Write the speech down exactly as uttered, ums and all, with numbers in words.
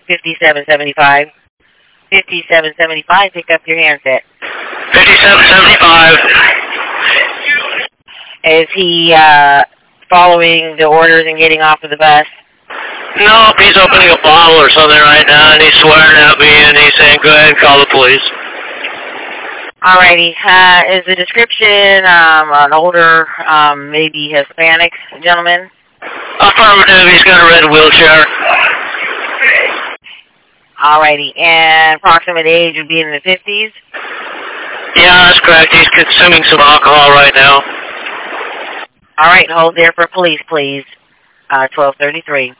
fifty-seven seventy-five. fifty-seven seventy-five, pick up your handset. fifty-seven seventy-five. Is he uh, following the orders and getting off of the bus? No, he's opening a bottle or something right now, and he's swearing at me, and he's saying, go ahead and call the police. Alrighty. Uh, is the description um, an older, um, maybe Hispanic gentleman? Affirmative. He's got a red wheelchair. Alrighty. And approximate age would be in the fifties? Yeah, that's correct. He's consuming some alcohol right now. Alright. Hold there for police, please. Uh, twelve thirty-three.